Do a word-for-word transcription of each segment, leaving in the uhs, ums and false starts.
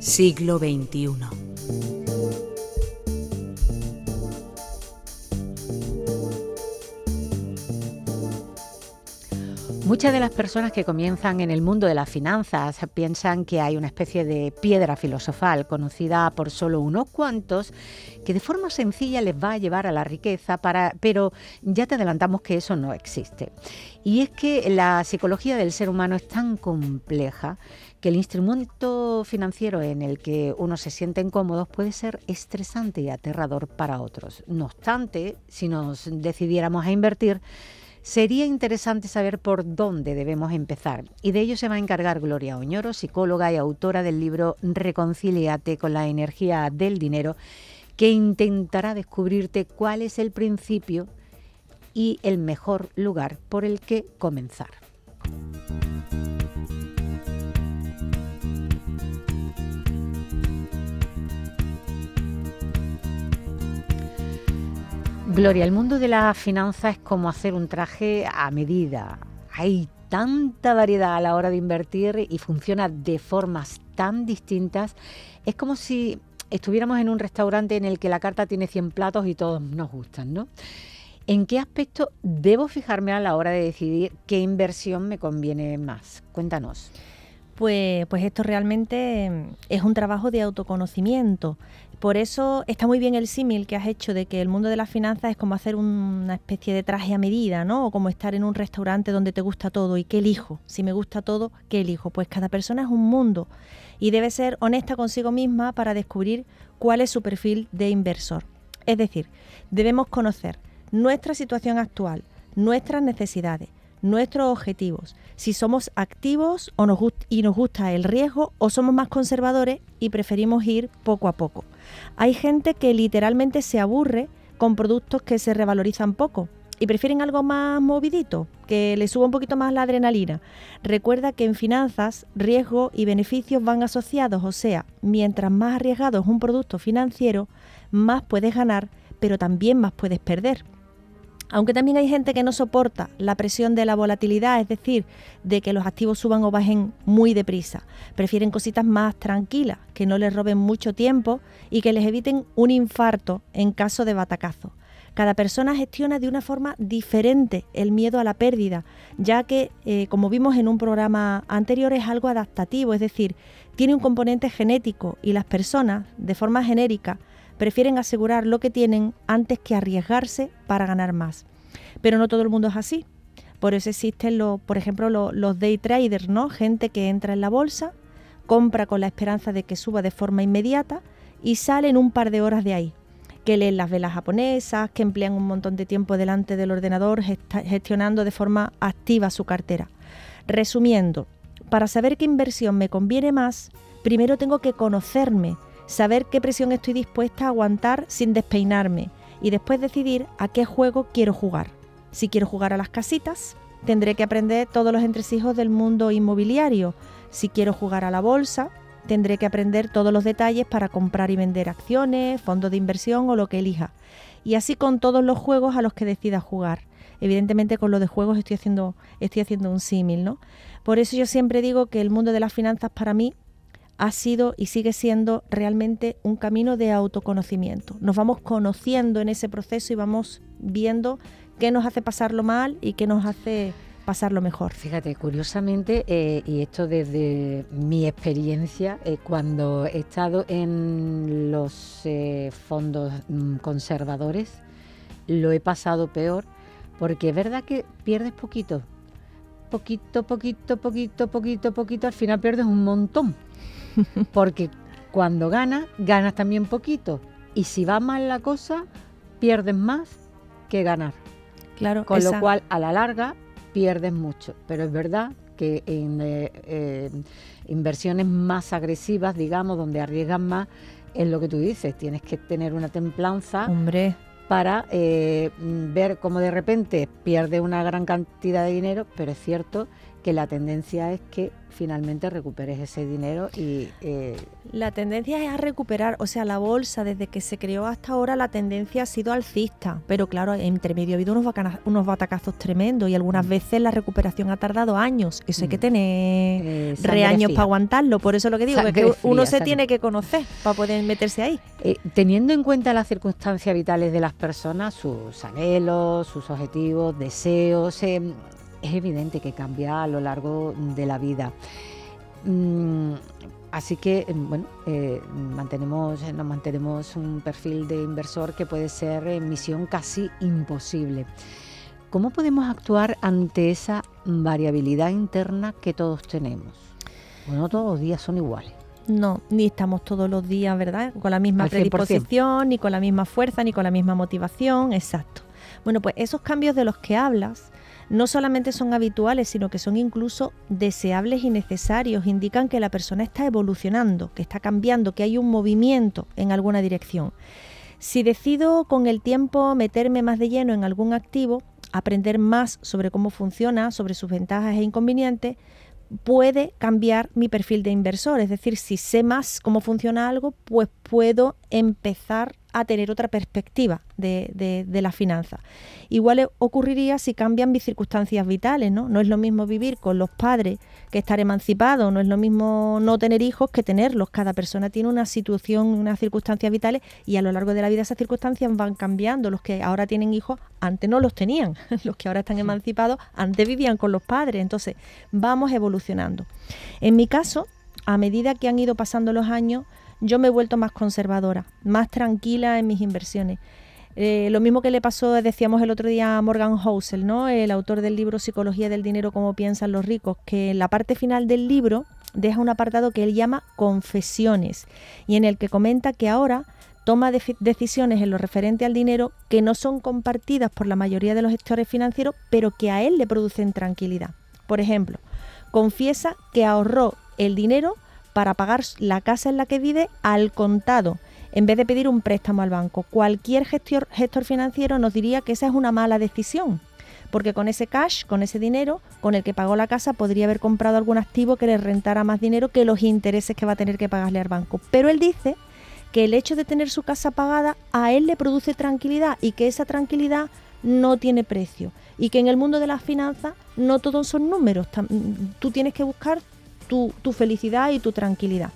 siglo veintiuno. Muchas de las personas que comienzan en el mundo de las finanzas piensan que hay una especie de piedra filosofal conocida por solo unos cuantos que de forma sencilla les va a llevar a la riqueza, para, pero ya te adelantamos que eso no existe. Y es que la psicología del ser humano es tan compleja que el instrumento financiero en el que uno se siente incómodo puede ser estresante y aterrador para otros. No obstante, si nos decidiéramos a invertir, sería interesante saber por dónde debemos empezar, y de ello se va a encargar Gloria Oñoro, psicóloga y autora del libro Reconcíliate con la energía del dinero, que intentará descubrirte cuál es el principio y el mejor lugar por el que comenzar. Gloria, el mundo de la finanza es como hacer un traje a medida. Hay tanta variedad a la hora de invertir y funciona de formas tan distintas. Es como si estuviéramos en un restaurante en el que la carta tiene cien platos y todos nos gustan, ¿no? ¿En qué aspecto debo fijarme a la hora de decidir qué inversión me conviene más? Cuéntanos. Pues, pues esto realmente es un trabajo de autoconocimiento. Por eso está muy bien el símil que has hecho de que el mundo de las finanzas es como hacer una especie de traje a medida, ¿no? O como estar en un restaurante donde te gusta todo. ¿Y qué elijo? Si me gusta todo, ¿qué elijo? Pues cada persona es un mundo y debe ser honesta consigo misma para descubrir cuál es su perfil de inversor. Es decir, debemos conocer nuestra situación actual, nuestras necesidades, nuestros objetivos, si somos activos o nos gust- y nos gusta el riesgo, o somos más conservadores y preferimos ir poco a poco. Hay gente que literalmente se aburre con productos que se revalorizan poco y prefieren algo más movidito, que le suba un poquito más la adrenalina. Recuerda que en finanzas riesgo y beneficios van asociados, o sea, mientras más arriesgado es un producto financiero, más puedes ganar, pero también más puedes perder. Aunque también hay gente que no soporta la presión de la volatilidad, es decir, de que los activos suban o bajen muy deprisa. Prefieren cositas más tranquilas, que no les roben mucho tiempo y que les eviten un infarto en caso de batacazo. Cada persona gestiona de una forma diferente el miedo a la pérdida, ya que, eh, como vimos en un programa anterior, es algo adaptativo, es decir, tiene un componente genético y las personas, de forma genérica, prefieren asegurar lo que tienen antes que arriesgarse para ganar más. Pero no todo el mundo es así. Por eso existen, los, por ejemplo, los, los day traders, ¿no? Gente que entra en la bolsa, compra con la esperanza de que suba de forma inmediata y sale en un par de horas de ahí. Que leen las velas japonesas, que emplean un montón de tiempo delante del ordenador gestionando de forma activa su cartera. Resumiendo, para saber qué inversión me conviene más, primero tengo que conocerme, saber qué presión estoy dispuesta a aguantar sin despeinarme y después decidir a qué juego quiero jugar. Si quiero jugar a las casitas, tendré que aprender todos los entresijos del mundo inmobiliario. Si quiero jugar a la bolsa, tendré que aprender todos los detalles para comprar y vender acciones, fondos de inversión o lo que elija. Y así con todos los juegos a los que decida jugar. Evidentemente con lo de juegos estoy haciendo, estoy haciendo un símil, ¿no? Por eso yo siempre digo que el mundo de las finanzas para mí ha sido y sigue siendo realmente un camino de autoconocimiento. Nos vamos conociendo en ese proceso y vamos viendo qué nos hace pasarlo mal y qué nos hace pasarlo mejor. Fíjate, curiosamente, eh, y esto desde mi experiencia, eh, cuando he estado en los eh, fondos mm, conservadores, lo he pasado peor, porque es verdad que pierdes poquito, poquito, poquito, poquito, poquito, poquito, al final pierdes un montón. Porque cuando ganas, ganas también poquito. Y si va mal la cosa, pierdes más que ganar. Claro, Con esa... lo cual, a la larga, pierdes mucho. Pero es verdad que en eh, eh, inversiones más agresivas, digamos, donde arriesgas más, es lo que tú dices. Tienes que tener una templanza. Hombre. Para eh, ver cómo de repente pierde una gran cantidad de dinero, pero es cierto que la tendencia es que finalmente recuperes ese dinero y... Eh... La tendencia es a recuperar, o sea, la bolsa desde que se creó hasta ahora la tendencia ha sido alcista, pero claro, entre medio ha habido unos, bacana, unos batacazos tremendos y algunas mm. veces la recuperación ha tardado años, eso mm. hay que tener eh, reaños para aguantarlo, por eso lo que digo, es que fría, uno se sangre. tiene que conocer para poder meterse ahí. Eh, teniendo en cuenta las circunstancias vitales de las personas, sus anhelos, sus objetivos, deseos... Eh, es evidente que cambia a lo largo de la vida. Mm, así que, bueno, eh, mantenemos, nos mantenemos un perfil de inversor que puede ser eh, misión casi imposible. ¿Cómo podemos actuar ante esa variabilidad interna que todos tenemos? Bueno, todos los días son iguales. No, ni estamos todos los días, ¿verdad?, con la misma predisposición, ni con la misma fuerza, ni con la misma motivación. Exacto. Bueno, pues esos cambios de los que hablas no solamente son habituales, sino que son incluso deseables y necesarios. Indican que la persona está evolucionando, que está cambiando, que hay un movimiento en alguna dirección. Si decido con el tiempo meterme más de lleno en algún activo, aprender más sobre cómo funciona, sobre sus ventajas e inconvenientes, puede cambiar mi perfil de inversor. Es decir, si sé más cómo funciona algo, pues puedo empezar a tener otra perspectiva de, de, de la finanza. Igual ocurriría si cambian mis circunstancias vitales, ¿no? No es lo mismo vivir con los padres que estar emancipado, no es lo mismo no tener hijos que tenerlos. Cada persona tiene una situación, unas circunstancias vitales y a lo largo de la vida esas circunstancias van cambiando. Los que ahora tienen hijos antes no los tenían, los que ahora están emancipados antes vivían con los padres. Entonces vamos evolucionando. En mi caso, a medida que han ido pasando los años, yo me he vuelto más conservadora, más tranquila en mis inversiones. Eh, lo mismo que le pasó, decíamos el otro día, a Morgan Housel, ¿no?, el autor del libro Psicología del dinero, cómo piensan los ricos, que en la parte final del libro deja un apartado que él llama Confesiones, y en el que comenta que ahora toma de- decisiones en lo referente al dinero que no son compartidas por la mayoría de los gestores financieros, pero que a él le producen tranquilidad. Por ejemplo, confiesa que ahorró el dinero para pagar la casa en la que vive al contado, en vez de pedir un préstamo al banco. Cualquier gestor, gestor financiero nos diría que esa es una mala decisión, porque con ese cash, con ese dinero con el que pagó la casa, podría haber comprado algún activo que le rentara más dinero que los intereses que va a tener que pagarle al banco. Pero él dice que el hecho de tener su casa pagada a él le produce tranquilidad y que esa tranquilidad no tiene precio, y que en el mundo de las finanzas no todos son números. Tú tienes que buscar Tu, tu felicidad y tu tranquilidad.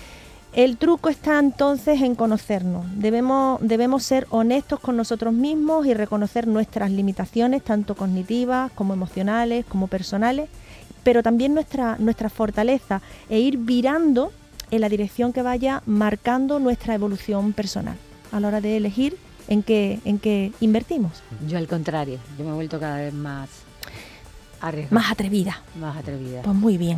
El truco está entonces en conocernos. Debemos, debemos ser honestos con nosotros mismos y reconocer nuestras limitaciones, tanto cognitivas como emocionales, como personales, pero también nuestra, nuestra fortaleza, e ir virando en la dirección que vaya marcando nuestra evolución personal a la hora de elegir en qué, en qué invertimos. Yo al contrario, yo me he vuelto cada vez más arriesgada. Más atrevida. Más atrevida. Pues muy bien.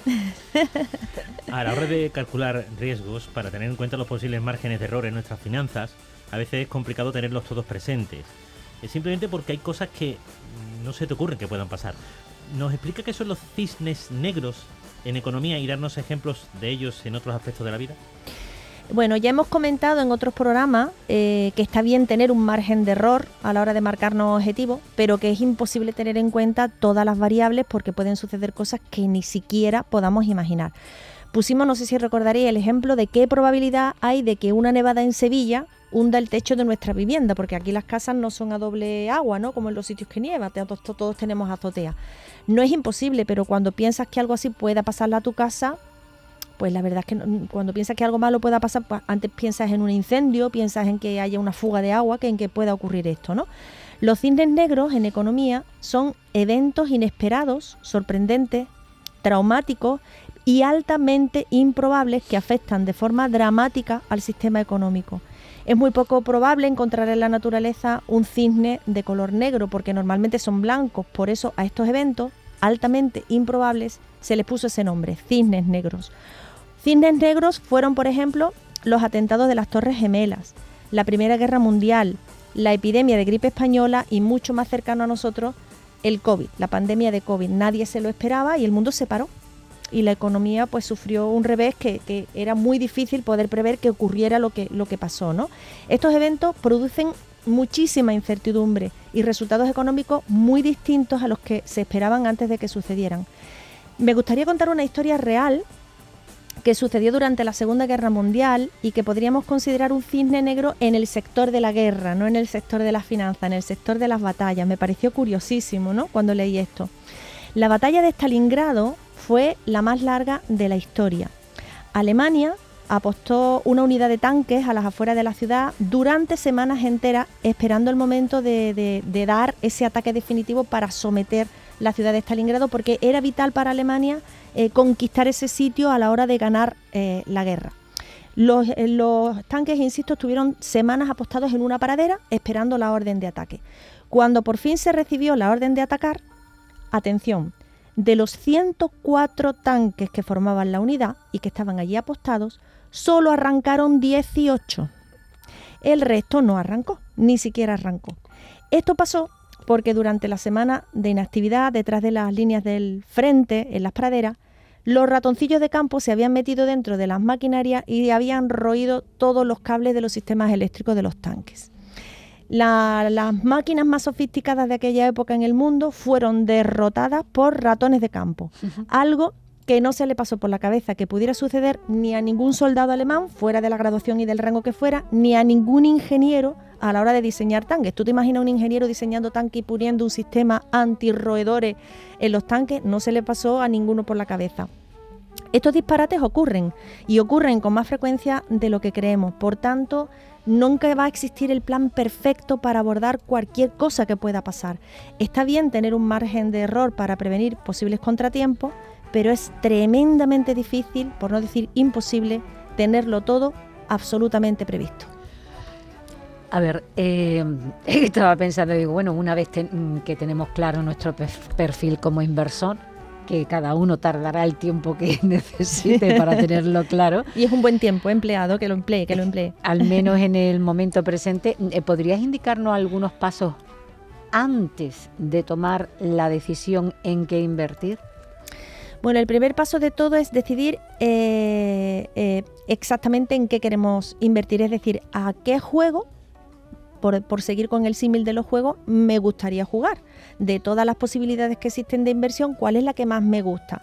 A la hora de calcular riesgos, para tener en cuenta los posibles márgenes de error en nuestras finanzas, a veces es complicado tenerlos todos presentes. Es simplemente porque hay cosas que no se te ocurren que puedan pasar. ¿Nos explica qué son los cisnes negros en economía y darnos ejemplos de ellos en otros aspectos de la vida? Bueno, ya hemos comentado en otros programas eh, que está bien tener un margen de error a la hora de marcarnos objetivos, pero que es imposible tener en cuenta todas las variables porque pueden suceder cosas que ni siquiera podamos imaginar. Pusimos, no sé si recordaréis, el ejemplo de qué probabilidad hay de que una nevada en Sevilla hunda el techo de nuestra vivienda, porque aquí las casas no son a doble agua, ¿no?, como en los sitios que nieva, todos, todos tenemos azotea. No es imposible, pero cuando piensas que algo así pueda pasarle a tu casa, pues la verdad es que no, cuando piensas que algo malo pueda pasar, pues antes piensas en un incendio, piensas en que haya una fuga de agua, que en que pueda ocurrir esto, ¿no? Los cisnes negros en economía son eventos inesperados, sorprendentes, traumáticos y altamente improbables que afectan de forma dramática al sistema económico. Es muy poco probable encontrar en la naturaleza un cisne de color negro, porque normalmente son blancos. Por eso a estos eventos altamente improbables se les puso ese nombre, cisnes negros. Cisnes negros fueron, por ejemplo, los atentados de las Torres Gemelas, la Primera Guerra Mundial, la epidemia de gripe española y, mucho más cercano a nosotros, el COVID, la pandemia de COVID. Nadie se lo esperaba y el mundo se paró. Y la economía pues sufrió un revés que, que era muy difícil poder prever que ocurriera lo que, lo que pasó, ¿no? Estos eventos producen muchísima incertidumbre y resultados económicos muy distintos a los que se esperaban antes de que sucedieran. Me gustaría contar una historia real que sucedió durante la Segunda Guerra Mundial y que podríamos considerar un cisne negro en el sector de la guerra, no en el sector de las finanzas, en el sector de las batallas. Me pareció curiosísimo, ¿no?, cuando leí esto. La batalla de Stalingrado fue la más larga de la historia. Alemania apostó una unidad de tanques a las afueras de la ciudad durante semanas enteras, esperando el momento de, de, de dar ese ataque definitivo para someter la ciudad de Stalingrado, porque era vital para Alemania eh, conquistar ese sitio a la hora de ganar eh, la guerra. Los, eh, los tanques, insisto, estuvieron semanas apostados en una pradera esperando la orden de ataque. Cuando por fin se recibió la orden de atacar, atención, de los ciento cuatro tanques que formaban la unidad y que estaban allí apostados, solo arrancaron dieciocho. El resto no arrancó, ni siquiera arrancó. Esto pasó porque durante la semana de inactividad detrás de las líneas del frente, en las praderas, los ratoncillos de campo se habían metido dentro de las maquinarias y habían roído todos los cables de los sistemas eléctricos de los tanques. La, las máquinas más sofisticadas de aquella época en el mundo fueron derrotadas por ratones de campo, uh-huh. algo que no se le pasó por la cabeza que pudiera suceder ni a ningún soldado alemán, fuera de la graduación y del rango que fuera, ni a ningún ingeniero a la hora de diseñar tanques. ¿Tú te imaginas un ingeniero diseñando tanques y poniendo un sistema antirroedores en los tanques? No se le pasó a ninguno por la cabeza. Estos disparates ocurren, y ocurren con más frecuencia de lo que creemos. Por tanto, nunca va a existir el plan perfecto para abordar cualquier cosa que pueda pasar. Está bien tener un margen de error para prevenir posibles contratiempos, pero es tremendamente difícil, por no decir imposible, tenerlo todo absolutamente previsto. A ver, eh, estaba pensando, digo, bueno, una vez te, que tenemos claro nuestro perfil como inversor, que cada uno tardará el tiempo que necesite para tenerlo claro. Y es un buen tiempo empleado, que lo emplee, que lo emplee. Al menos en el momento presente. ¿Podrías indicarnos algunos pasos antes de tomar la decisión en qué invertir? Bueno, el primer paso de todo es decidir eh, eh, exactamente en qué queremos invertir, es decir, a qué juego, por, por seguir con el símil de los juegos, me gustaría jugar. De todas las posibilidades que existen de inversión, ¿cuál es la que más me gusta?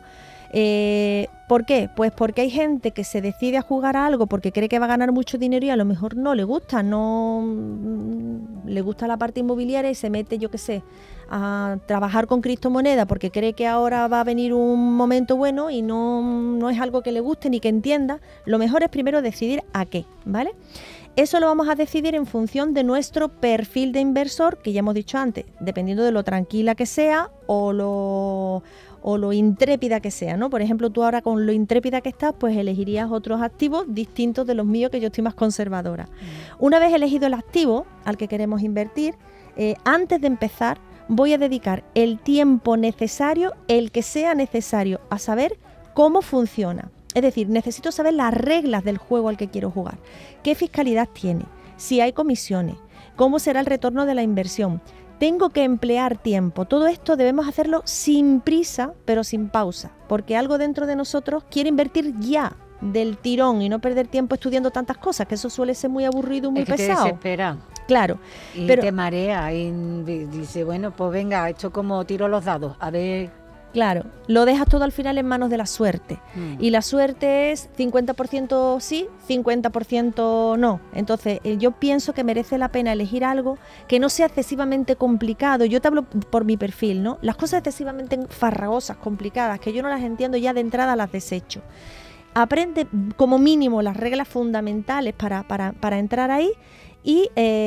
Eh, ¿Por qué? Pues porque hay gente que se decide a jugar a algo porque cree que va a ganar mucho dinero y a lo mejor no le gusta, no le gusta la parte inmobiliaria y se mete, yo qué sé, a trabajar con criptomonedas porque cree que ahora va a venir un momento bueno y no, no es algo que le guste ni que entienda. Lo mejor es primero decidir a qué, ¿vale? Eso lo vamos a decidir en función de nuestro perfil de inversor, que ya hemos dicho antes, dependiendo de lo tranquila que sea o lo... o lo intrépida que sea, ¿no? Por ejemplo, tú ahora con lo intrépida que estás, pues elegirías otros activos distintos de los míos, que yo estoy más conservadora. Mm. Una vez elegido el activo al que queremos invertir, eh, antes de empezar, voy a dedicar el tiempo necesario, el que sea necesario, a saber cómo funciona. Es decir, necesito saber las reglas del juego al que quiero jugar, qué fiscalidad tiene, si hay comisiones, cómo será el retorno de la inversión. Tengo que emplear tiempo. Todo esto debemos hacerlo sin prisa, pero sin pausa, porque algo dentro de nosotros quiere invertir ya, del tirón, y no perder tiempo estudiando tantas cosas, que eso suele ser muy aburrido y muy es que pesado. Te desespera. Claro. Y pero, te marea y dice, bueno, pues venga, esto como tiro los dados, a ver... Claro, lo dejas todo al final en manos de la suerte. Mm. Y la suerte es cincuenta por ciento sí, cincuenta por ciento no. Entonces, yo pienso que merece la pena elegir algo que no sea excesivamente complicado. Yo te hablo por mi perfil, ¿no? Las cosas excesivamente farragosas, complicadas, que yo no las entiendo, ya de entrada las desecho. Aprende como mínimo las reglas fundamentales para, para, para entrar ahí y...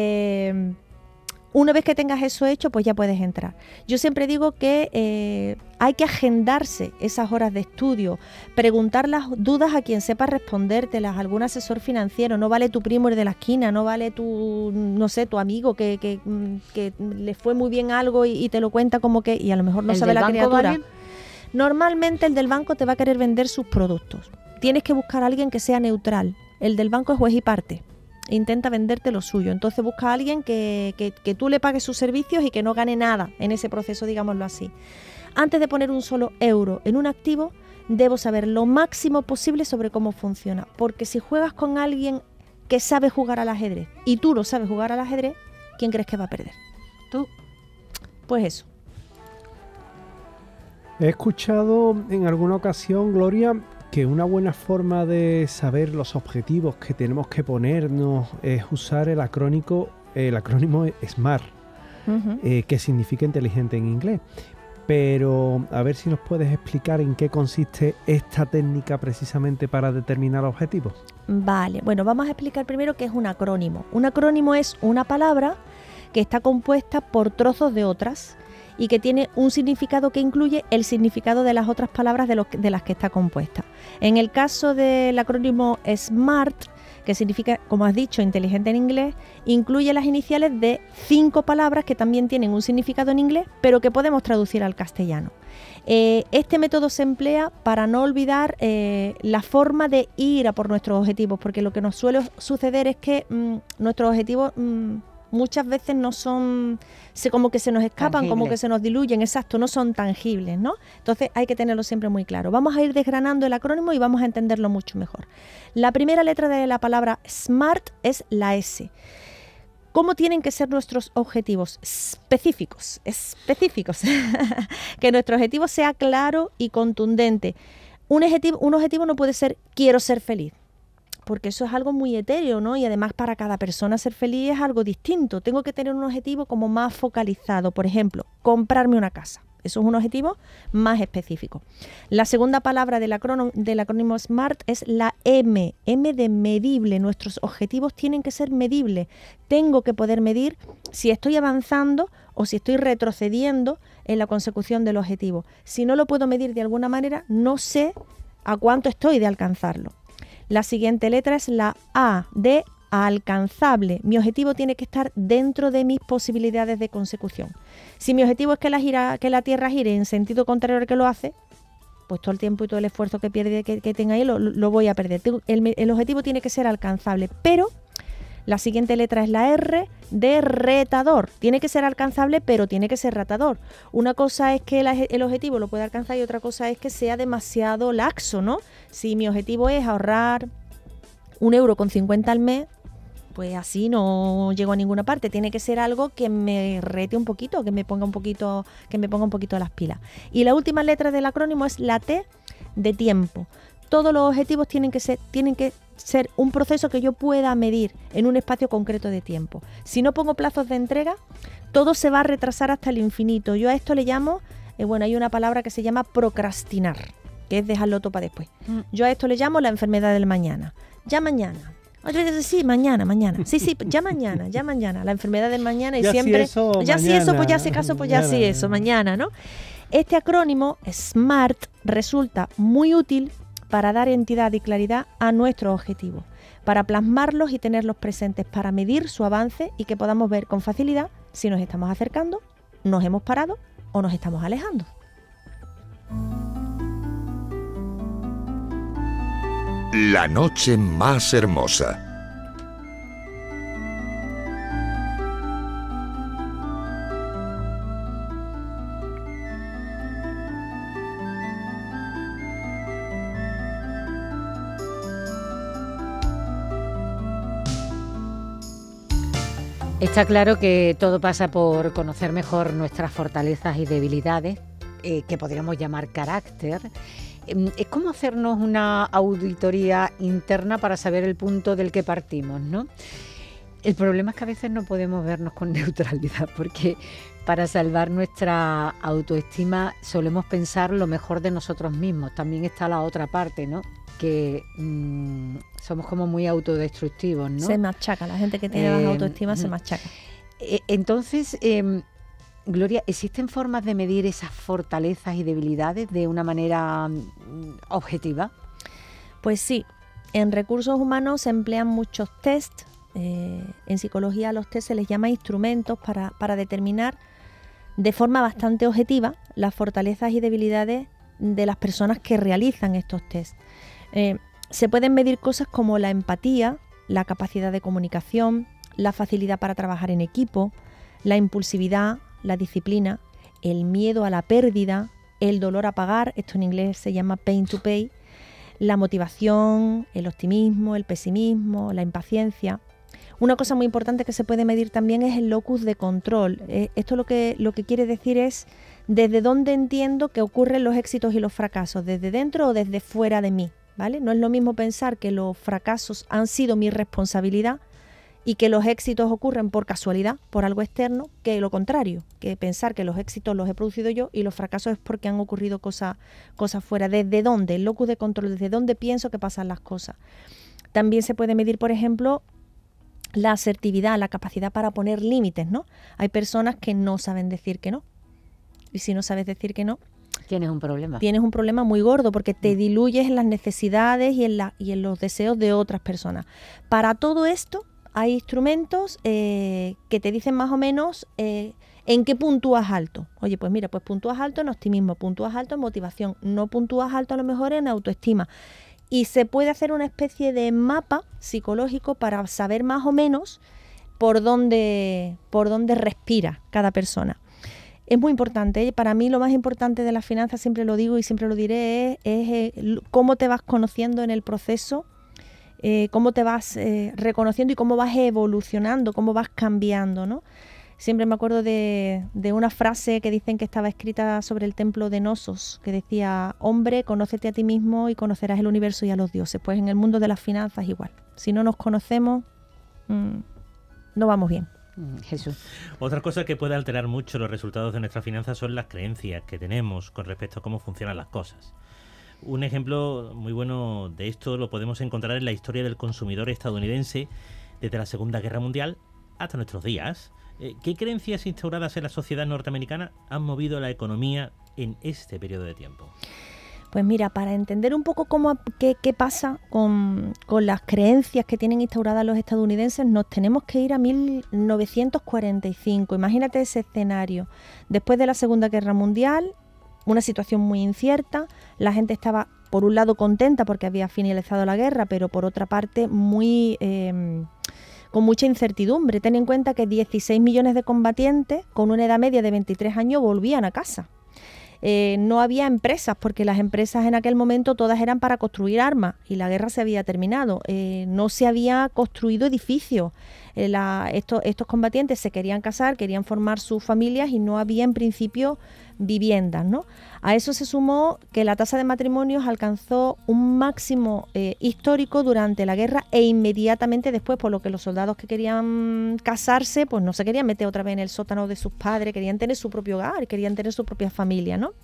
Eh, Una vez que tengas eso hecho, pues ya puedes entrar. Yo siempre digo que eh, hay que agendarse esas horas de estudio, preguntar las dudas a quien sepa respondértelas, algún asesor financiero. No vale tu primo el de la esquina, no vale tu, no sé, tu amigo que, que, que le fue muy bien algo y, y te lo cuenta como que, y a lo mejor no sabe la criatura. ¿Vale? Normalmente el del banco te va a querer vender sus productos. Tienes que buscar a alguien que sea neutral. El del banco es juez y parte. Intenta venderte lo suyo, entonces busca a alguien que, que, que tú le pagues sus servicios y que no gane nada en ese proceso, digámoslo así. Antes de poner un solo euro en un activo, debo saber lo máximo posible sobre cómo funciona, porque si juegas con alguien que sabe jugar al ajedrez y tú no sabes jugar al ajedrez, ¿quién crees que va a perder? Tú. Pues eso. He escuchado en alguna ocasión, Gloria, que una buena forma de saber los objetivos que tenemos que ponernos es usar el acrónico, el acrónimo SMART, uh-huh. eh, que significa inteligente en inglés. Pero a ver si nos puedes explicar en qué consiste esta técnica precisamente para determinar objetivos. Vale, bueno, vamos a explicar primero qué es un acrónimo. Un acrónimo es una palabra que está compuesta por trozos de otras y que tiene un significado que incluye el significado de las otras palabras de, lo, de las que está compuesta. En el caso del acrónimo SMART, que significa, como has dicho, inteligente en inglés, incluye las iniciales de cinco palabras que también tienen un significado en inglés, pero que podemos traducir al castellano. Eh, este método se emplea para no olvidar eh, la forma de ir a por nuestros objetivos, porque lo que nos suele suceder es que mmm, nuestros objetivos mmm, muchas veces no son, se, como que se nos escapan, tangibles. Como que se nos diluyen, exacto, no son tangibles, ¿no? Entonces hay que tenerlo siempre muy claro. Vamos a ir desgranando el acrónimo y vamos a entenderlo mucho mejor. La primera letra de la palabra SMART es la S. ¿Cómo tienen que ser nuestros objetivos? Específicos, específicos. Que nuestro objetivo sea claro y contundente. Un objetivo, un objetivo no puede ser quiero ser feliz, porque eso es algo muy etéreo, ¿no? Y además para cada persona ser feliz es algo distinto. Tengo que tener un objetivo como más focalizado. Por ejemplo, comprarme una casa. Eso es un objetivo más específico. La segunda palabra del acrónimo, del acrónimo SMART es la M. M de medible. Nuestros objetivos tienen que ser medibles. Tengo que poder medir si estoy avanzando o si estoy retrocediendo en la consecución del objetivo. Si no lo puedo medir de alguna manera, no sé a cuánto estoy de alcanzarlo. La siguiente letra es la A de alcanzable. Mi objetivo tiene que estar dentro de mis posibilidades de consecución. Si mi objetivo es que la, gira, que la Tierra gire en sentido contrario al que lo hace, pues todo el tiempo y todo el esfuerzo que pierde que, que tenga ahí lo, lo voy a perder. El, el objetivo tiene que ser alcanzable, pero la siguiente letra es la R de retador. Tiene que ser alcanzable, pero tiene que ser retador. Una cosa es que el, el objetivo lo pueda alcanzar y otra cosa es que sea demasiado laxo, ¿no? Si mi objetivo es ahorrar un euro con cincuenta al mes, pues así no llego a ninguna parte. Tiene que ser algo que me rete un poquito, que me ponga un poquito, que me ponga un poquito las pilas. Y la última letra del acrónimo es la T de tiempo. Todos los objetivos tienen que ser, tienen que ser un proceso que yo pueda medir en un espacio concreto de tiempo. Si no pongo plazos de entrega, todo se va a retrasar hasta el infinito. Yo a esto le llamo, eh, bueno, hay una palabra que se llama procrastinar, que es dejarlo todo para después. Mm. Yo a esto le llamo la enfermedad del mañana. Ya mañana. Sí, mañana, mañana. Sí, sí, ya mañana, ya mañana. La enfermedad del mañana y ya siempre... Si eso, ya mañana. si eso, pues ya si caso, pues ya mañana. Si eso, mañana, ¿no? Este acrónimo, SMART, resulta muy útil para dar entidad y claridad a nuestros objetivos, para plasmarlos y tenerlos presentes, para medir su avance y que podamos ver con facilidad si nos estamos acercando, nos hemos parado o nos estamos alejando. La noche más hermosa. Está claro que todo pasa por conocer mejor nuestras fortalezas y debilidades, eh, que podríamos llamar carácter. Es como hacernos una auditoría interna para saber el punto del que partimos, ¿no? El problema es que a veces no podemos vernos con neutralidad, porque para salvar nuestra autoestima solemos pensar lo mejor de nosotros mismos. También está la otra parte, ¿no? Que mmm, somos como muy autodestructivos, ¿no? Se machaca, la gente que tiene eh, baja autoestima se machaca. Eh, entonces... Eh, Gloria, ¿existen formas de medir esas fortalezas y debilidades de una manera objetiva? Pues sí, en recursos humanos se emplean muchos test. Eh, en psicología a los test se les llama instrumentos para, para determinar de forma bastante objetiva las fortalezas y debilidades de las personas que realizan estos test. Eh, se pueden medir cosas como la empatía, la capacidad de comunicación, la facilidad para trabajar en equipo, la impulsividad, la disciplina, el miedo a la pérdida, el dolor a pagar, esto en inglés se llama pain to pay, la motivación, el optimismo, el pesimismo, la impaciencia. Una cosa muy importante que se puede medir también es el locus de control. Eh, esto lo que, lo que quiere decir es desde dónde entiendo que ocurren los éxitos y los fracasos, desde dentro o desde fuera de mí, ¿vale? No es lo mismo pensar que los fracasos han sido mi responsabilidad y que los éxitos ocurren por casualidad, por algo externo, que lo contrario, que pensar que los éxitos los he producido yo y los fracasos es porque han ocurrido cosas, cosas fuera. ¿Desde dónde? El locus de control, desde dónde pienso que pasan las cosas. También se puede medir, por ejemplo, la asertividad, la capacidad para poner límites, ¿no? Hay personas que no saben decir que no. Y si no sabes decir que no, tienes un problema. Tienes un problema muy gordo porque te diluyes en las necesidades y en, la, y en los deseos de otras personas. Para todo esto hay instrumentos eh, que te dicen más o menos eh, en qué puntúas alto. Oye, pues mira, pues puntúas alto en optimismo, puntúas alto en motivación, no puntúas alto a lo mejor en autoestima. Y se puede hacer una especie de mapa psicológico para saber más o menos por dónde, por dónde respira cada persona. Es muy importante, ¿eh? Para mí lo más importante de las finanzas, siempre lo digo y siempre lo diré, es, es eh, cómo te vas conociendo en el proceso, eh, cómo te vas eh, reconociendo y cómo vas evolucionando, cómo vas cambiando, ¿no? Siempre me acuerdo de, de una frase que dicen que estaba escrita sobre el templo de Knossos, que decía: hombre, conócete a ti mismo y conocerás el universo y a los dioses. Pues en el mundo de las finanzas igual. Si no nos conocemos, mmm, no vamos bien. Jesús. Otra cosa que puede alterar mucho los resultados de nuestras finanzas son las creencias que tenemos con respecto a cómo funcionan las cosas. Un ejemplo muy bueno de esto lo podemos encontrar en la historia del consumidor estadounidense desde la Segunda Guerra Mundial hasta nuestros días. ¿Qué creencias instauradas en la sociedad norteamericana han movido la economía en este periodo de tiempo? Pues mira, para entender un poco cómo qué, qué pasa con, con las creencias que tienen instauradas los estadounidenses, nos tenemos que ir a mil novecientos cuarenta y cinco. Imagínate ese escenario. Después de la Segunda Guerra Mundial, una situación muy incierta, la gente estaba por un lado contenta porque había finalizado la guerra, pero por otra parte muy... Eh, con mucha incertidumbre. Ten en cuenta que dieciséis millones de combatientes con una edad media de veintitrés años volvían a casa. Eh, no había empresas, porque las empresas en aquel momento todas eran para construir armas y la guerra se había terminado. Eh, no se había construido edificios. Eh, la, estos, estos combatientes se querían casar, querían formar sus familias y no había en principio viviendas, ¿no? A eso se sumó que la tasa de matrimonios alcanzó un máximo eh, histórico durante la guerra e inmediatamente después, por lo que los soldados que querían casarse, pues no se querían meter otra vez en el sótano de sus padres, querían tener su propio hogar, querían tener su propia familia, ¿no?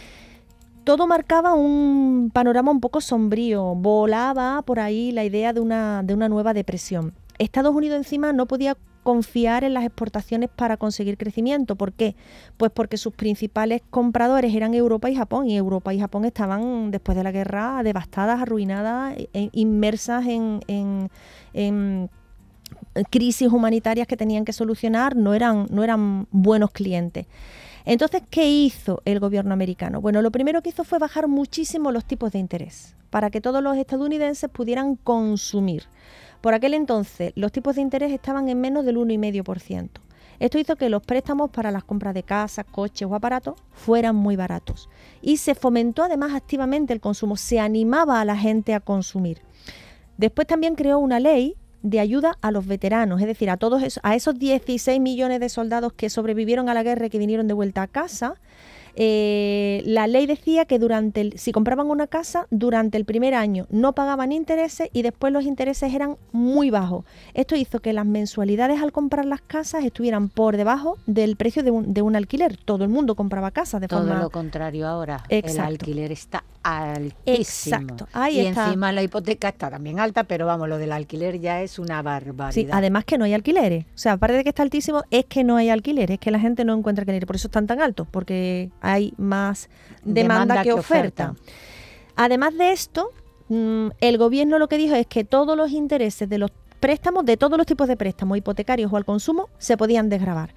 Todo marcaba un panorama un poco sombrío, volaba por ahí la idea de una, de una nueva depresión. Estados Unidos encima no podía confiar en las exportaciones para conseguir crecimiento. ¿Por qué? Pues porque sus principales compradores eran Europa y Japón, y Europa y Japón estaban después de la guerra devastadas, arruinadas, e, inmersas en, en, en crisis humanitarias que tenían que solucionar, no eran, no eran buenos clientes. Entonces, ¿qué hizo el gobierno americano? Bueno, lo primero que hizo fue bajar muchísimo los tipos de interés para que todos los estadounidenses pudieran consumir. Por aquel entonces, los tipos de interés estaban en menos del uno coma cinco por ciento. Esto hizo que los préstamos para las compras de casas, coches o aparatos fueran muy baratos. Y se fomentó además activamente el consumo, se animaba a la gente a consumir. Después también creó una ley de ayuda a los veteranos, es decir, a todos esos, a esos dieciséis millones de soldados que sobrevivieron a la guerra y que vinieron de vuelta a casa. Eh, la ley decía que durante el, si compraban una casa, durante el primer año no pagaban intereses y después los intereses eran muy bajos. Esto hizo que las mensualidades al comprar las casas estuvieran por debajo del precio de un, de un alquiler. Todo el mundo compraba casas de Todo forma... lo contrario ahora. Exacto. El alquiler está altísimo. Exacto. Ahí y está. encima la hipoteca está también alta, pero vamos, lo del alquiler ya es una barbaridad. Sí, además que no hay alquileres. O sea, aparte de que está altísimo, es que no hay alquileres, es que la gente no encuentra alquileres. Por eso están tan altos, porque hay más demanda, demanda que, que oferta. oferta. Además de esto, mmm, el gobierno lo que dijo es que todos los intereses de los préstamos, de todos los tipos de préstamos, hipotecarios o al consumo, se podían desgravar.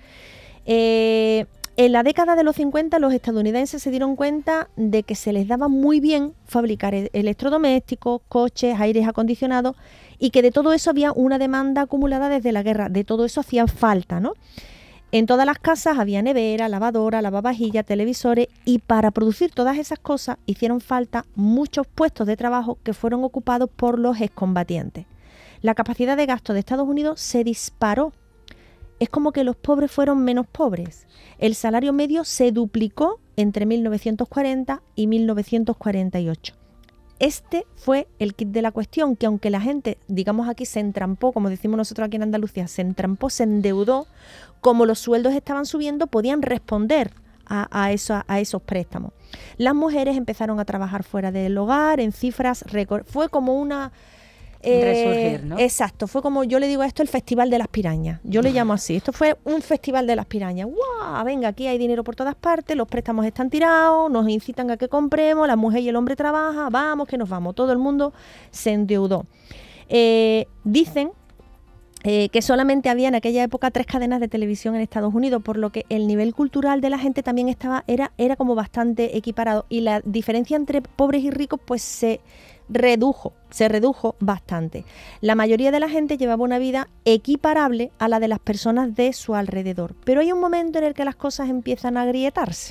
Eh, en la década de los cincuenta, los estadounidenses se dieron cuenta de que se les daba muy bien fabricar electrodomésticos, coches, aires acondicionados, y que de todo eso había una demanda acumulada desde la guerra. De todo eso hacía falta, ¿no? En todas las casas había nevera, lavadora, lavavajillas, televisores, y para producir todas esas cosas hicieron falta muchos puestos de trabajo que fueron ocupados por los excombatientes. la capacidad de gasto de Estados Unidos se disparó. Es como que los pobres fueron menos pobres. El salario medio se duplicó entre mil novecientos cuarenta y mil novecientos cuarenta y ocho. Este fue el kit de la cuestión, que aunque la gente, digamos aquí, se entrampó, como decimos nosotros aquí en Andalucía, se entrampó, se endeudó, como los sueldos estaban subiendo, podían responder a, a, eso, a esos préstamos. Las mujeres empezaron a trabajar fuera del hogar en cifras récord. Fue como una... Eh, Resurgir, ¿no? Exacto, fue como yo le digo a esto el festival de las pirañas, yo le llamo así, esto fue un festival de las pirañas. ¡Guau! Venga, aquí hay dinero por todas partes, los préstamos están tirados, nos incitan a que compremos, la mujer y el hombre trabajan, vamos que nos vamos, todo el mundo se endeudó. Eh, dicen eh, que solamente había en aquella época tres cadenas de televisión en Estados Unidos, por lo que el nivel cultural de la gente también estaba era, era como bastante equiparado, y la diferencia entre pobres y ricos pues se redujo, se redujo bastante. La mayoría de la gente llevaba una vida equiparable a la de las personas de su alrededor, pero hay un momento en el que las cosas empiezan a agrietarse.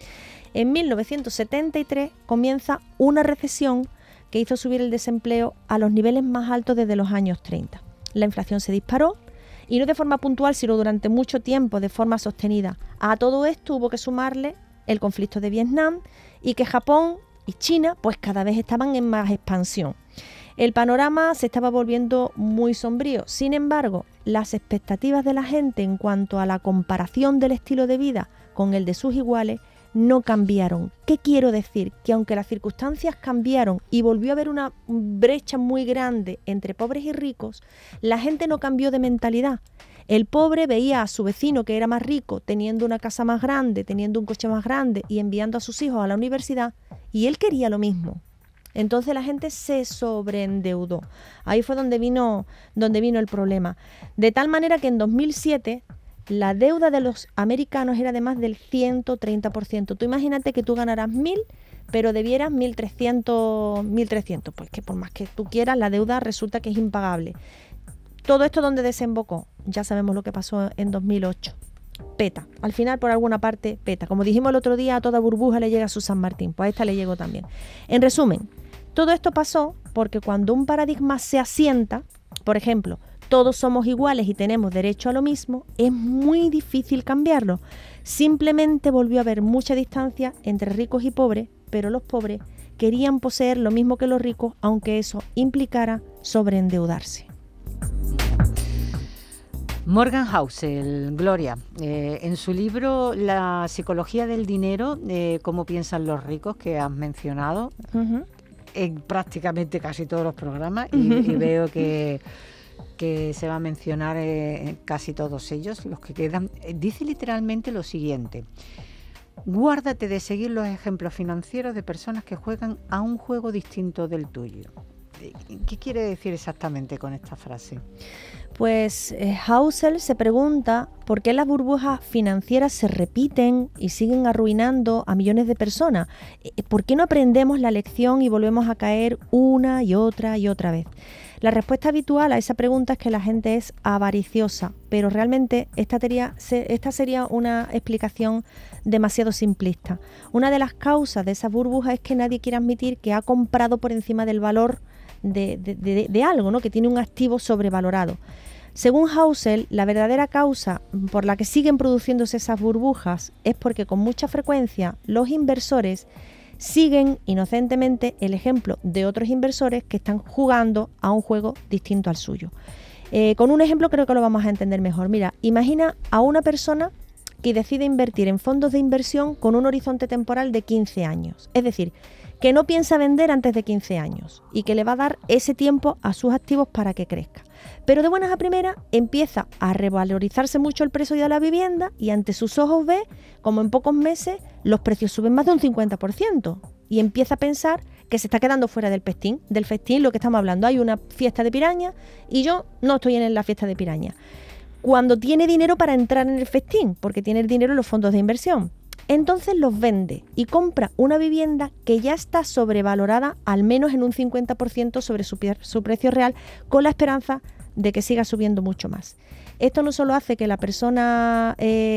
En mil novecientos setenta y tres comienza una recesión que hizo subir el desempleo a los niveles más altos desde los años treinta. La inflación se disparó, y no de forma puntual, sino durante mucho tiempo, de forma sostenida. A todo esto hubo que sumarle el conflicto de Vietnam, y que Japón y China pues cada vez estaban en más expansión. El panorama se estaba volviendo muy sombrío. Sin embargo, las expectativas de la gente en cuanto a la comparación del estilo de vida con el de sus iguales no cambiaron. ¿Qué quiero decir? Que aunque las circunstancias cambiaron y volvió a haber una brecha muy grande entre pobres y ricos, la gente no cambió de mentalidad. El pobre veía a su vecino, que era más rico, teniendo una casa más grande, teniendo un coche más grande y enviando a sus hijos a la universidad, y él quería lo mismo. Entonces la gente se sobreendeudó. Ahí fue donde vino, donde vino el problema. De tal manera que en dos mil siete la deuda de los americanos era de más del ciento treinta por ciento. Tú imagínate que tú ganarás mil, pero debieras mil trescientos, mil trescientos. Pues que por más que tú quieras, la deuda resulta que es impagable. ¿Todo esto dónde desembocó? Ya sabemos lo que pasó en dos mil ocho. Peta. Al final, por alguna parte, peta. Como dijimos el otro día, a toda burbuja le llega su San Martín. Pues a esta le llegó también. En resumen, todo esto pasó porque cuando un paradigma se asienta, por ejemplo, todos somos iguales y tenemos derecho a lo mismo, es muy difícil cambiarlo. Simplemente volvió a haber mucha distancia entre ricos y pobres, pero los pobres querían poseer lo mismo que los ricos, aunque eso implicara sobreendeudarse. Morgan Housel, Gloria, eh, en su libro La psicología del dinero, eh, cómo piensan los ricos, que has mencionado uh-huh. en prácticamente casi todos los programas, y, y veo que, que se va a mencionar eh, en casi todos ellos, los que quedan, dice literalmente lo siguiente: guárdate de seguir los ejemplos financieros de personas que juegan a un juego distinto del tuyo. ¿Qué quiere decir exactamente con esta frase? Pues eh, Housel se pregunta por qué las burbujas financieras se repiten y siguen arruinando a millones de personas. ¿Por qué no aprendemos la lección y volvemos a caer una y otra y otra vez? La respuesta habitual a esa pregunta es que la gente es avariciosa, pero realmente esta, tería, esta sería una explicación demasiado simplista. Una de las causas de esas burbujas es que nadie quiere admitir que ha comprado por encima del valor de, de, de, de algo, ¿no? Que tiene un activo sobrevalorado. Según Housel, la verdadera causa por la que siguen produciéndose esas burbujas es porque con mucha frecuencia los inversores siguen inocentemente el ejemplo de otros inversores que están jugando a un juego distinto al suyo. Eh, con un ejemplo creo que lo vamos a entender mejor. Mira, imagina a una persona que decide invertir en fondos de inversión con un horizonte temporal de quince años. Es decir, que no piensa vender antes de quince años y que le va a dar ese tiempo a sus activos para que crezca. Pero de buenas a primeras empieza a revalorizarse mucho el precio de la vivienda y ante sus ojos ve como en pocos meses los precios suben más de un cincuenta por ciento y empieza a pensar que se está quedando fuera del festín, del festín lo que estamos hablando. Hay una fiesta de piraña y yo no estoy en la fiesta de piraña. Cuando tiene dinero para entrar en el festín, porque tiene el dinero en los fondos de inversión. Entonces los vende y compra una vivienda que ya está sobrevalorada al menos en un cincuenta por ciento sobre su, su precio real, con la esperanza de que siga subiendo mucho más. Esto no solo hace que la persona eh,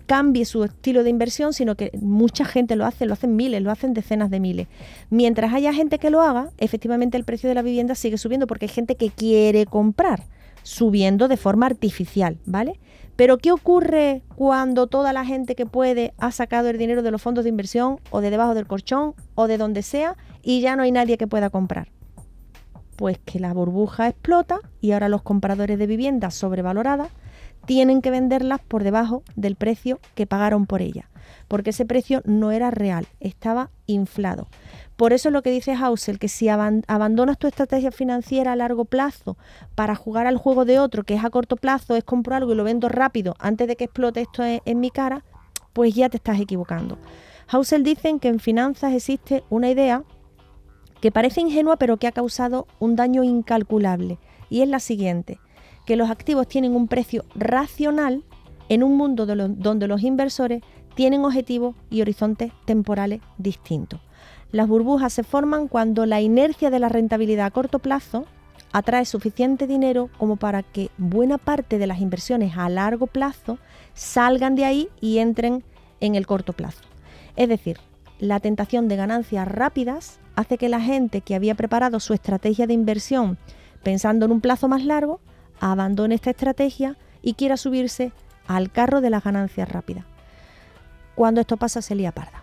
cambie su estilo de inversión, sino que mucha gente lo hace, lo hacen miles, lo hacen decenas de miles. Mientras haya gente que lo haga, efectivamente el precio de la vivienda sigue subiendo porque hay gente que quiere comprar, subiendo de forma artificial, ¿vale? Pero ¿qué ocurre cuando toda la gente que puede ha sacado el dinero de los fondos de inversión o de debajo del colchón o de donde sea y ya no hay nadie que pueda comprar? Pues que la burbuja explota y ahora los compradores de viviendas sobrevaloradas tienen que venderlas por debajo del precio que pagaron por ellas, porque ese precio no era real, estaba inflado. Por eso es lo que dice Housel, que si aban- abandonas tu estrategia financiera a largo plazo para jugar al juego de otro, que es a corto plazo, es compro algo y lo vendo rápido antes de que explote esto en, en mi cara, pues ya te estás equivocando. Housel dicen que en finanzas existe una idea que parece ingenua pero que ha causado un daño incalculable, y es la siguiente: que los activos tienen un precio racional en un mundo de lo, donde los inversores tienen objetivos y horizontes temporales distintos. Las burbujas se forman cuando la inercia de la rentabilidad a corto plazo atrae suficiente dinero como para que buena parte de las inversiones a largo plazo salgan de ahí y entren en el corto plazo. Es decir, la tentación de ganancias rápidas hace que la gente que había preparado su estrategia de inversión pensando en un plazo más largo abandone esta estrategia y quiera subirse al carro de las ganancias rápidas. Cuando esto pasa se lía parda.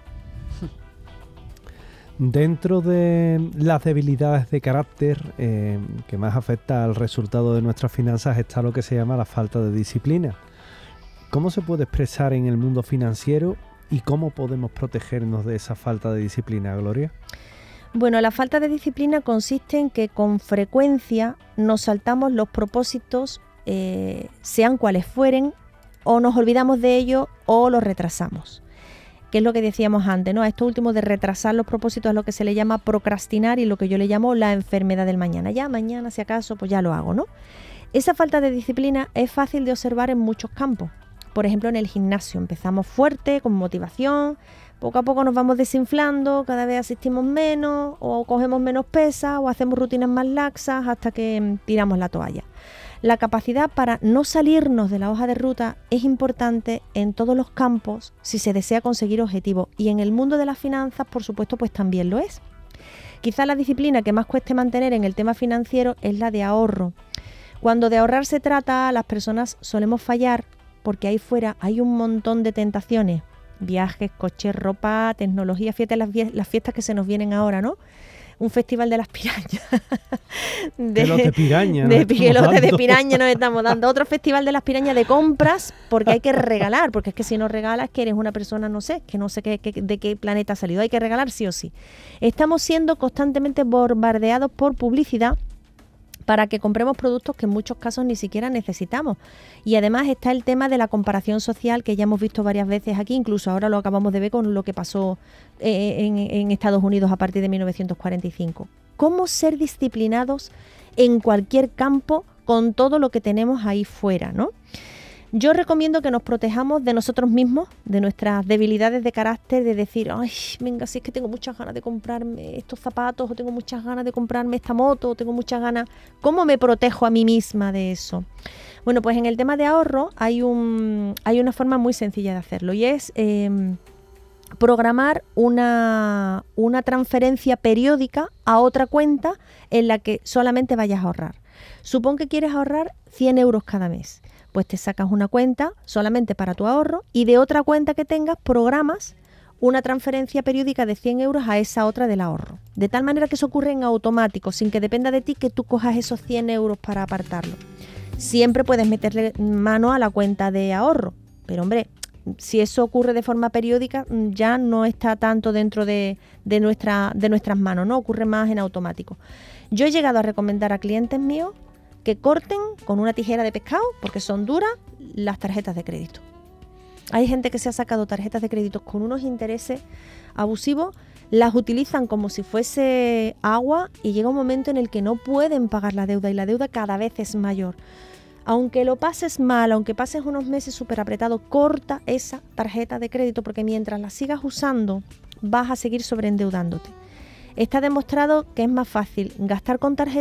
Dentro de las debilidades de carácter eh, que más afecta al resultado de nuestras finanzas está lo que se llama la falta de disciplina. ¿Cómo se puede expresar en el mundo financiero y cómo podemos protegernos de esa falta de disciplina, Gloria? Bueno, la falta de disciplina consiste en que con frecuencia nos saltamos los propósitos, eh, sean cuales fueren, o nos olvidamos de ellos o los retrasamos. Que es lo que decíamos antes, ¿no? A esto último de retrasar los propósitos es lo que se le llama procrastinar y lo que yo le llamo la enfermedad del mañana. Ya mañana, si acaso, pues ya lo hago, ¿no? Esa falta de disciplina es fácil de observar en muchos campos. Por ejemplo, en el gimnasio empezamos fuerte, con motivación, poco a poco nos vamos desinflando, cada vez asistimos menos, o cogemos menos pesas, o hacemos rutinas más laxas hasta que tiramos la toalla. La capacidad para no salirnos de la hoja de ruta es importante en todos los campos si se desea conseguir objetivos, y en el mundo de las finanzas, por supuesto, pues también lo es. Quizá la disciplina que más cueste mantener en el tema financiero es la de ahorro. Cuando de ahorrar se trata, las personas solemos fallar porque ahí fuera hay un montón de tentaciones: viajes, coches, ropa, tecnología. Fíjate las, las fiestas que se nos vienen ahora, ¿no? Un festival de las pirañas. de los de piraña. De piquelotes de piraña nos estamos dando. Otro festival de las pirañas de compras, porque hay que regalar, porque es que si no regalas que eres una persona, no sé, que no sé qué, qué, de qué planeta ha salido. Hay que regalar sí o sí. Estamos siendo constantemente bombardeados por publicidad para que compremos productos que en muchos casos ni siquiera necesitamos. Y además está el tema de la comparación social, que ya hemos visto varias veces aquí, incluso ahora lo acabamos de ver con lo que pasó eh, en, en Estados Unidos a partir de mil novecientos cuarenta y cinco. ¿Cómo ser disciplinados en cualquier campo con todo lo que tenemos ahí fuera, ¿no? Yo recomiendo que nos protejamos de nosotros mismos, de nuestras debilidades de carácter, de decir, ay, venga, si es que tengo muchas ganas de comprarme estos zapatos, o tengo muchas ganas de comprarme esta moto, o tengo muchas ganas. ¿Cómo me protejo a mí misma de eso? Bueno, pues en el tema de ahorro hay, un, hay una forma muy sencilla de hacerlo, y es eh, programar una, una transferencia periódica a otra cuenta en la que solamente vayas a ahorrar. Supón que quieres ahorrar cien euros cada mes. Pues te sacas una cuenta solamente para tu ahorro y de otra cuenta que tengas programas una transferencia periódica de cien euros a esa otra del ahorro. De tal manera que eso ocurre en automático, sin que dependa de ti que tú cojas esos cien euros para apartarlo. Siempre puedes meterle mano a la cuenta de ahorro, pero hombre, si eso ocurre de forma periódica ya no está tanto dentro de, de, nuestra, de nuestras manos, ¿no? Ocurre más en automático. Yo he llegado a recomendar a clientes míos que corten con una tijera de pescado, porque son duras, las tarjetas de crédito. Hay gente que se ha sacado tarjetas de crédito con unos intereses abusivos, las utilizan como si fuese agua y llega un momento en el que no pueden pagar la deuda y la deuda cada vez es mayor. Aunque lo pases mal, aunque pases unos meses súper apretados, corta esa tarjeta de crédito, porque mientras la sigas usando vas a seguir sobreendeudándote. Está demostrado que es más fácil gastar con tarjeta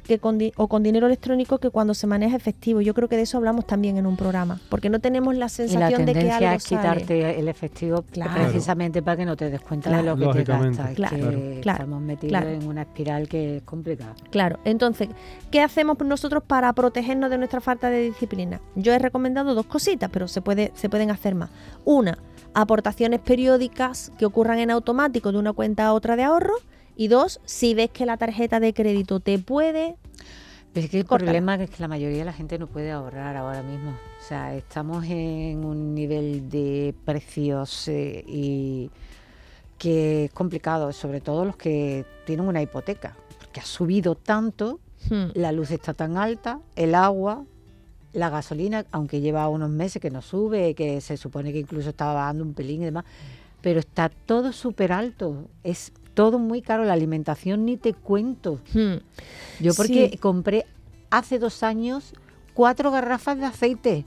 que con di- o con dinero electrónico que cuando se maneja efectivo. Yo creo que de eso hablamos también en un programa, porque no tenemos la Y la sensación de que tendencia algo es quitarte sale. el efectivo Claro. precisamente para que no te des cuenta Claro. de lo que te Lógicamente. gastas. Claro, Que claro, estamos metidos claro. en una espiral que es complicada. Claro, entonces, ¿qué hacemos nosotros para protegernos de nuestra falta de disciplina? Yo he recomendado dos cositas, pero se puede, se pueden hacer más. Una, aportaciones periódicas que ocurran en automático de una cuenta a otra de ahorro. Y dos, si ves que la tarjeta de crédito te puede... Pero es que el Córtala. problema es que la mayoría de la gente no puede ahorrar ahora mismo. O sea, estamos en un nivel de precios eh, y que es complicado, sobre todo los que tienen una hipoteca, porque ha subido tanto, Hmm. la luz está tan alta, el agua, la gasolina, aunque lleva unos meses que no sube, que se supone que incluso estaba bajando un pelín y demás, pero está todo súper alto, es todo muy caro, la alimentación ni te cuento. Hmm. Yo porque Sí. compré hace dos años cuatro garrafas de aceite.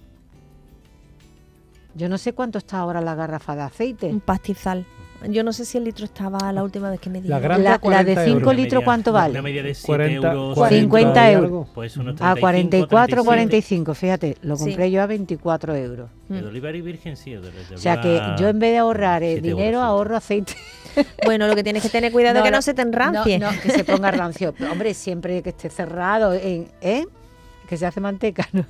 Yo no sé cuánto está ahora la garrafa de aceite. Un pastizal. Yo no sé si el litro estaba la última vez que me La dijeron. grande La, a la cuarenta de cinco euros. litros, ¿cuánto Una vale? media de siete cuarenta, euros. cuarenta cincuenta y euros. algo. Pues unos A cuarenta y cuatro, cuarenta y cinco. cinco, fíjate, lo Sí. compré yo a veinticuatro euros. De olivar y virgen sí. de- de O sea que oliva, yo en vez de ahorrar eh, siete dinero, euros, sí. ahorro aceite. Bueno, lo que tienes que tener cuidado es que no se te enrancie. No, no, que se ponga rancio. Pero, hombre, siempre que esté cerrado, en, ¿eh? Que se hace manteca, ¿no?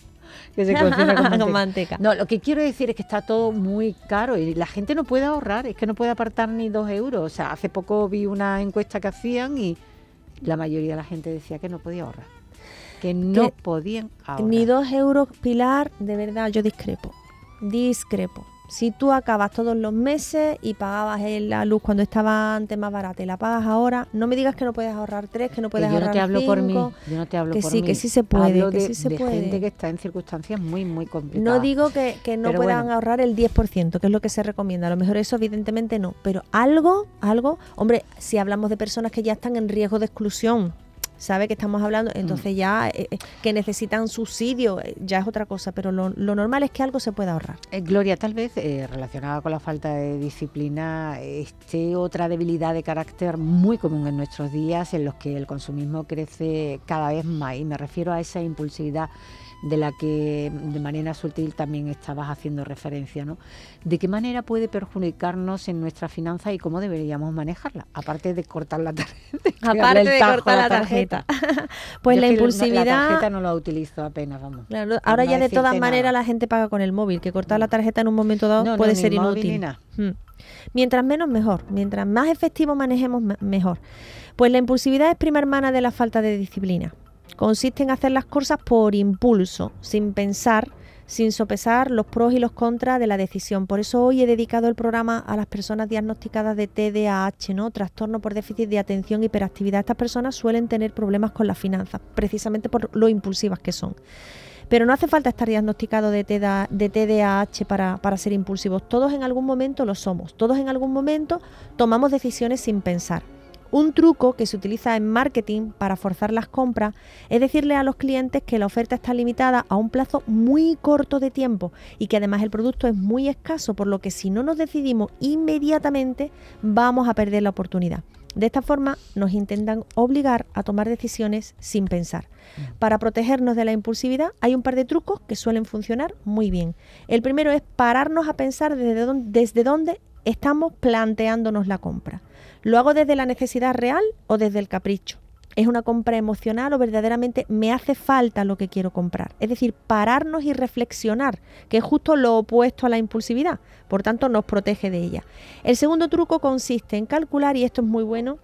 Que se cocina con manteca. Con manteca. No, lo que quiero decir es que está todo muy caro y la gente no puede ahorrar, es que no puede apartar ni dos euros. O sea, hace poco vi una encuesta que hacían y la mayoría de la gente decía que no podía ahorrar, que no Que podían ahorrar. Ni dos euros, Pilar, de verdad, yo discrepo. Discrepo. Si tú acabas todos los meses y pagabas el- la luz cuando estaba antes más barata y la pagas ahora, no me digas que no puedes ahorrar tres, que no Que puedes yo ahorrar no te hablo por mí, cinco. yo no te hablo que por sí, mí. que sí se puede, Hablo que de, sí se de puede. gente que está en circunstancias muy, muy complicadas. No digo que, que no Pero puedan bueno. ahorrar el diez por ciento, que es lo que se recomienda. A lo mejor eso evidentemente no. Pero algo, algo, hombre, si hablamos de personas que ya están en riesgo de exclusión, ¿sabe que estamos hablando? Entonces ya eh, eh, que necesitan subsidio, eh, ya es otra cosa. Pero lo, lo normal es que algo se pueda ahorrar. Eh, Gloria, tal vez eh, relacionada con la falta de disciplina, esté otra debilidad de carácter muy común en nuestros días, en los que el consumismo crece cada vez más. Y me refiero a esa impulsividad de la que de manera sutil también estabas haciendo referencia, ¿no? ¿De qué manera puede perjudicarnos en nuestra finanza y cómo deberíamos manejarla? Aparte de cortar la tarjeta. Aparte de cortar la tarjeta. Pues Yo la es que no- impulsividad... la tarjeta no la utilizo apenas, vamos. Claro, Por ahora no ya de decirte todas nada. maneras la gente paga con el móvil, que cortar la tarjeta en un momento dado No, no, puede ni ser móvil ni inútil. nada. Mm. Mientras menos mejor, mientras más efectivo manejemos me- mejor. Pues la impulsividad es prima hermana de la falta de disciplina. Consiste en hacer las cosas por impulso, sin pensar, sin sopesar los pros y los contras de la decisión. Por eso hoy he dedicado el programa a las personas diagnosticadas de T D A H, ¿no? Trastorno por déficit de atención y hiperactividad. Estas personas suelen tener problemas con las finanzas, precisamente por lo impulsivas que son. Pero no hace falta estar diagnosticado de T D A, de T D A H para, para ser impulsivos. Todos en algún momento lo somos. Todos en algún momento tomamos decisiones sin pensar. Un truco que se utiliza en marketing para forzar las compras es decirle a los clientes que la oferta está limitada a un plazo muy corto de tiempo y que además el producto es muy escaso, por lo que si no nos decidimos inmediatamente vamos a perder la oportunidad. De esta forma nos intentan obligar a tomar decisiones sin pensar. Para protegernos de la impulsividad hay un par de trucos que suelen funcionar muy bien. El primero es pararnos a pensar desde dónde, desde dónde estamos planteándonos la compra. ¿Lo hago desde la necesidad real o desde el capricho? ¿Es una compra emocional o verdaderamente me hace falta lo que quiero comprar? Es decir, pararnos y reflexionar, que es justo lo opuesto a la impulsividad, por tanto nos protege de ella. El segundo truco consiste en calcular, y esto es muy bueno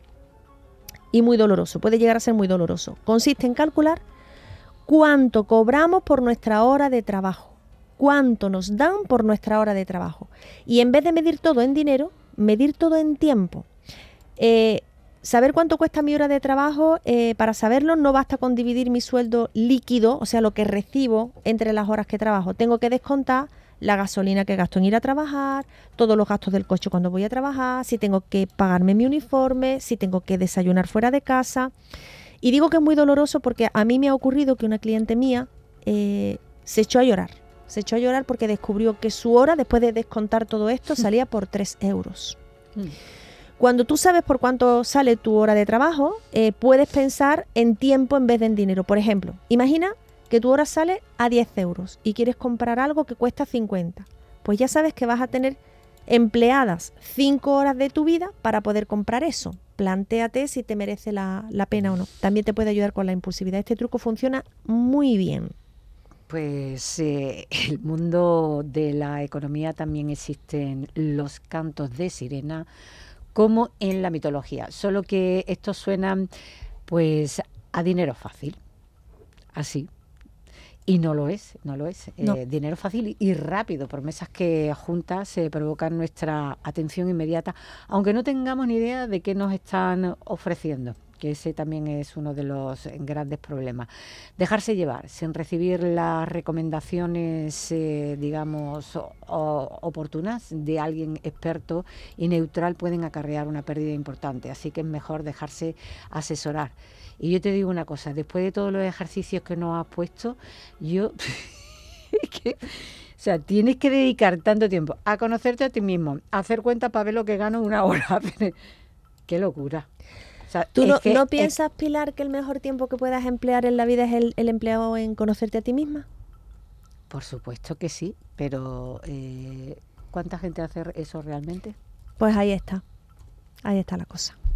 y muy doloroso, puede llegar a ser muy doloroso, consiste en calcular cuánto cobramos por nuestra hora de trabajo, cuánto nos dan por nuestra hora de trabajo. Y en vez de medir todo en dinero, medir todo en tiempo. Eh, saber cuánto cuesta mi hora de trabajo, eh, para saberlo no basta con dividir mi sueldo líquido, o sea, lo que recibo entre las horas que trabajo. Tengo que descontar la gasolina que gasto en ir a trabajar, todos los gastos del coche cuando voy a trabajar, si tengo que pagarme mi uniforme, si tengo que desayunar fuera de casa. Y digo que es muy doloroso porque a mí me ha ocurrido que una cliente mía eh, se echó a llorar. Se echó a llorar porque descubrió que su hora, después de descontar todo esto, salía por tres euros. Cuando tú sabes por cuánto sale tu hora de trabajo, eh, puedes pensar en tiempo en vez de en dinero. Por ejemplo, imagina que tu hora sale a diez euros y quieres comprar algo que cuesta cincuenta. Pues ya sabes que vas a tener empleadas cinco horas de tu vida para poder comprar eso. Plantéate si te merece la, la pena o no. También te puede ayudar con la impulsividad. Este truco funciona muy bien. Pues eh, el mundo de la economía también existen los cantos de sirena, como en la mitología, solo que estos suenan pues a dinero fácil, así. Y no lo es, no lo es. No. Eh, dinero fácil y rápido, promesas que juntas se provocan nuestra atención inmediata, aunque no tengamos ni idea de qué nos están ofreciendo, que ese también es uno de los grandes problemas. Dejarse llevar sin recibir las recomendaciones, eh, digamos, o, o, oportunas de alguien experto y neutral pueden acarrear una pérdida importante, así que es mejor dejarse asesorar. Y yo te digo una cosa, después de todos los ejercicios que nos has puesto, yo... que, o sea, tienes que dedicar tanto tiempo a conocerte a ti mismo, a hacer cuentas para ver lo que gano una hora. ¡Qué locura! O sea, ¿Tú no, que, no piensas, Pilar, que el mejor tiempo que puedas emplear en la vida es el, el empleado en conocerte a ti misma? Por supuesto que sí, pero eh, ¿cuánta gente hace eso realmente? Pues ahí está, ahí está la cosa.